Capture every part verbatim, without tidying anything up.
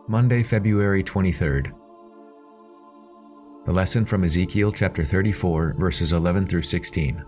Monday, February twenty-third. The lesson from Ezekiel chapter thirty-four, verses eleven through sixteen.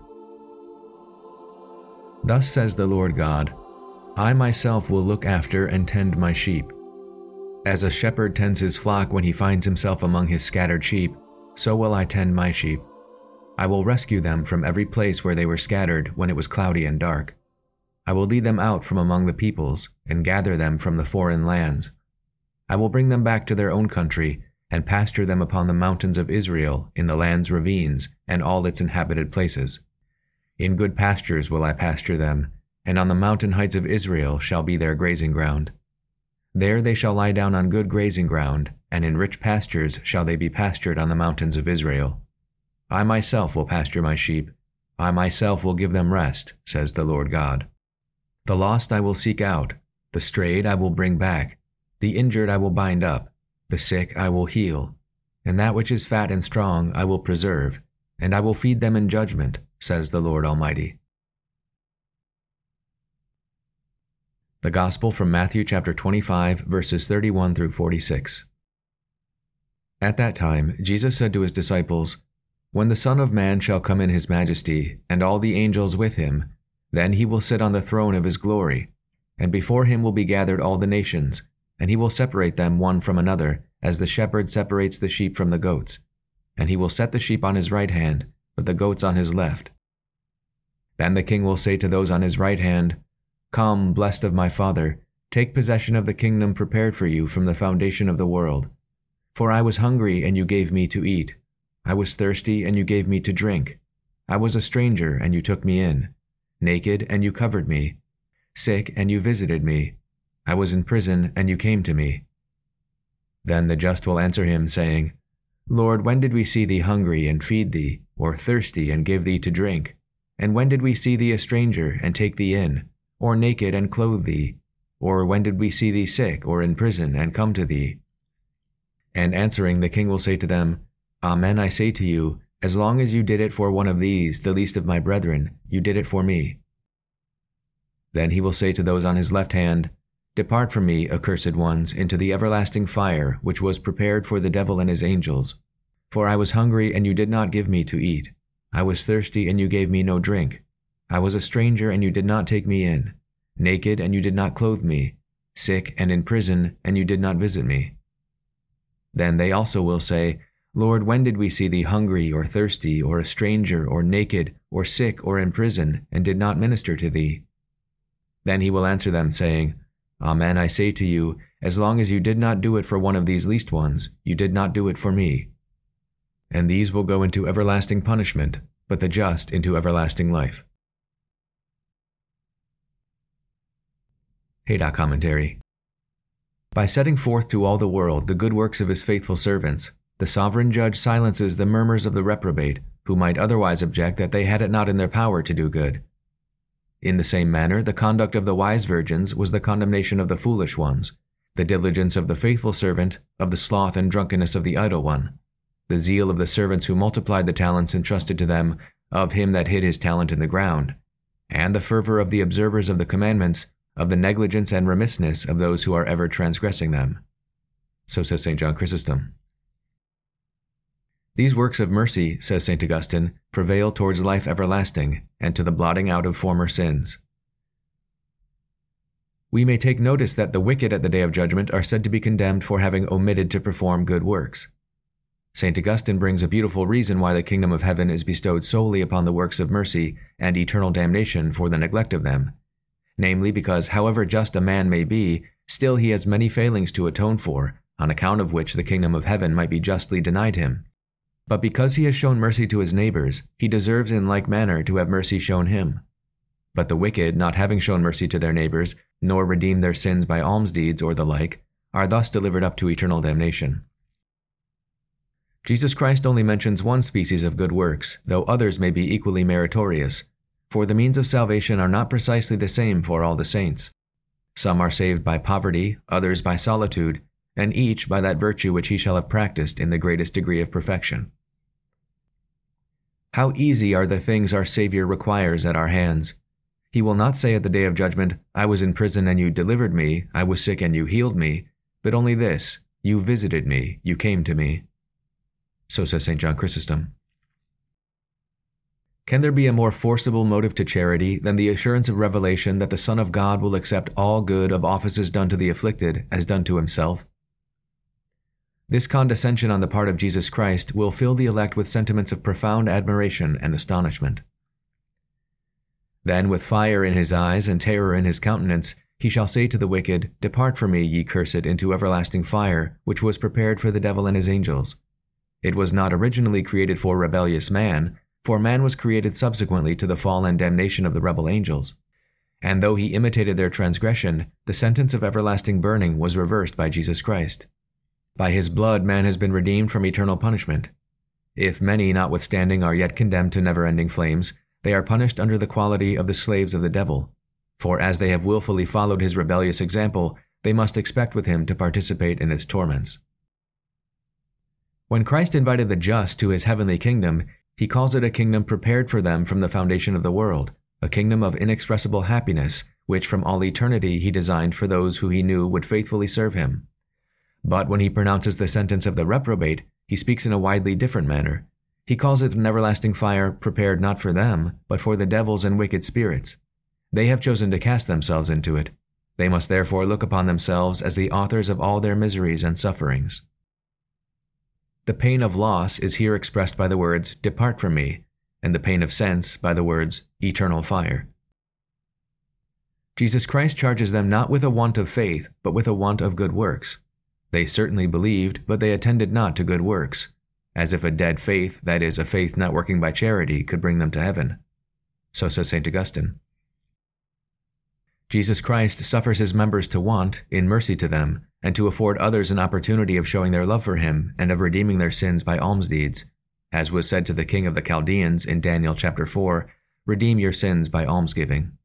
Thus says the Lord God, I myself will look after and tend my sheep. As a shepherd tends his flock when he finds himself among his scattered sheep, so will I tend my sheep. I will rescue them from every place where they were scattered when it was cloudy and dark. I will lead them out from among the peoples and gather them from the foreign lands. I will bring them back to their own country and pasture them upon the mountains of Israel, in the land's ravines and all its inhabited places. In good pastures will I pasture them, and on the mountain heights of Israel shall be their grazing ground. There they shall lie down on good grazing ground, and in rich pastures shall they be pastured on the mountains of Israel. I myself will pasture my sheep. I myself will give them rest, says the Lord God. The lost I will seek out, the strayed I will bring back, the injured I will bind up, the sick I will heal, and that which is fat and strong I will preserve, and I will feed them in judgment, says the Lord Almighty. The Gospel from Matthew chapter twenty-five, verses thirty-one through forty-six. At that time Jesus said to his disciples, When the Son of Man shall come in his majesty, and all the angels with him, then he will sit on the throne of his glory, and before him will be gathered all the nations, and he will separate them one from another, as the shepherd separates the sheep from the goats. And he will set the sheep on his right hand, but the goats on his left. Then the king will say to those on his right hand, Come, blessed of my Father, take possession of the kingdom prepared for you from the foundation of the world. For I was hungry, and you gave me to eat. I was thirsty, and you gave me to drink. I was a stranger, and you took me in. Naked, and you covered me. Sick, and you visited me. I was in prison, and you came to me. Then the just will answer him, saying, Lord, when did we see thee hungry and feed thee, or thirsty and give thee to drink? And when did we see thee a stranger and take thee in, or naked and clothe thee? Or when did we see thee sick or in prison and come to thee? And answering, the king will say to them, Amen, I say to you, as long as you did it for one of these, the least of my brethren, you did it for me. Then he will say to those on his left hand, Depart from me, accursed ones, into the everlasting fire, which was prepared for the devil and his angels. For I was hungry, and you did not give me to eat. I was thirsty, and you gave me no drink. I was a stranger, and you did not take me in. Naked, and you did not clothe me. Sick and in prison, and you did not visit me. Then they also will say, Lord, when did we see thee hungry, or thirsty, or a stranger, or naked, or sick, or in prison, and did not minister to thee? Then he will answer them, saying, Amen, I say to you, as long as you did not do it for one of these least ones, you did not do it for me. And these will go into everlasting punishment, but the just into everlasting life. Haydock Commentary. By setting forth to all the world the good works of his faithful servants, the sovereign judge silences the murmurs of the reprobate, who might otherwise object that they had it not in their power to do good. In the same manner, the conduct of the wise virgins was the condemnation of the foolish ones, the diligence of the faithful servant, of the sloth and drunkenness of the idle one, the zeal of the servants who multiplied the talents entrusted to them, of him that hid his talent in the ground, and the fervor of the observers of the commandments, of the negligence and remissness of those who are ever transgressing them. So says Saint John Chrysostom. These works of mercy, says Saint Augustine, prevail towards life everlasting, and to the blotting out of former sins. We may take notice that the wicked at the day of judgment are said to be condemned for having omitted to perform good works. Saint Augustine brings a beautiful reason why the kingdom of heaven is bestowed solely upon the works of mercy and eternal damnation for the neglect of them, namely because however just a man may be, still he has many failings to atone for, on account of which the kingdom of heaven might be justly denied him. But because he has shown mercy to his neighbors, he deserves in like manner to have mercy shown him. But the wicked, not having shown mercy to their neighbors, nor redeemed their sins by almsdeeds or the like, are thus delivered up to eternal damnation. Jesus Christ only mentions one species of good works, though others may be equally meritorious, for the means of salvation are not precisely the same for all the saints. Some are saved by poverty, others by solitude, and each by that virtue which he shall have practiced in the greatest degree of perfection. How easy are the things our Savior requires at our hands. He will not say at the day of judgment, I was in prison and you delivered me, I was sick and you healed me, but only this: you visited me, you came to me. So says Saint John Chrysostom. Can there be a more forcible motive to charity than the assurance of revelation that the Son of God will accept all good of offices done to the afflicted as done to himself? This condescension on the part of Jesus Christ will fill the elect with sentiments of profound admiration and astonishment. Then, with fire in his eyes and terror in his countenance, he shall say to the wicked, Depart from me, ye cursed, into everlasting fire, which was prepared for the devil and his angels. It was not originally created for rebellious man, for man was created subsequently to the fall and damnation of the rebel angels. And though he imitated their transgression, the sentence of everlasting burning was reversed by Jesus Christ. By his blood man has been redeemed from eternal punishment. If many, notwithstanding, are yet condemned to never-ending flames, they are punished under the quality of the slaves of the devil. For as they have willfully followed his rebellious example, they must expect with him to participate in its torments. When Christ invited the just to his heavenly kingdom, he calls it a kingdom prepared for them from the foundation of the world, a kingdom of inexpressible happiness, which from all eternity he designed for those who he knew would faithfully serve him. But when he pronounces the sentence of the reprobate, he speaks in a widely different manner. He calls it an everlasting fire prepared not for them, but for the devils and wicked spirits. They have chosen to cast themselves into it. They must therefore look upon themselves as the authors of all their miseries and sufferings. The pain of loss is here expressed by the words, Depart from me, and the pain of sense by the words, eternal fire. Jesus Christ charges them not with a want of faith, but with a want of good works. They certainly believed, but they attended not to good works, as if a dead faith, that is, a faith not working by charity, could bring them to heaven. So says Saint Augustine. Jesus Christ suffers his members to want, in mercy to them, and to afford others an opportunity of showing their love for him and of redeeming their sins by almsdeeds, as was said to the king of the Chaldeans in Daniel chapter four, Redeem your sins by almsgiving.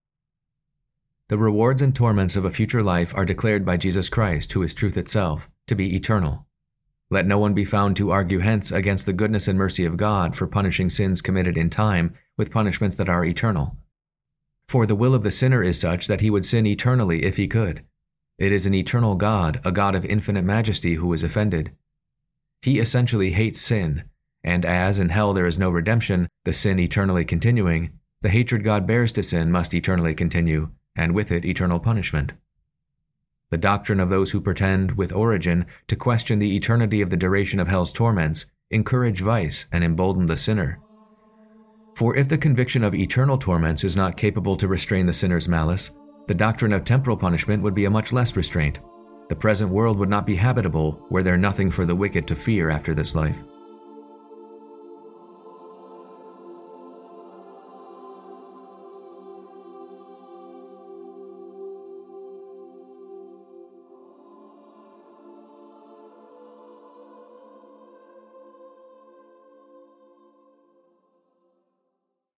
The rewards and torments of a future life are declared by Jesus Christ, who is truth itself, to be eternal. Let no one be found to argue hence against the goodness and mercy of God for punishing sins committed in time with punishments that are eternal. For the will of the sinner is such that he would sin eternally if he could. It is an eternal God, a God of infinite majesty, who is offended. He essentially hates sin, and as in hell there is no redemption, the sin eternally continuing, the hatred God bears to sin must eternally continue, and with it eternal punishment. The doctrine of those who pretend, with Origen, to question the eternity of the duration of hell's torments, encourage vice and embolden the sinner. For if the conviction of eternal torments is not capable to restrain the sinner's malice, the doctrine of temporal punishment would be a much less restraint. The present world would not be habitable were there nothing for the wicked to fear after this life.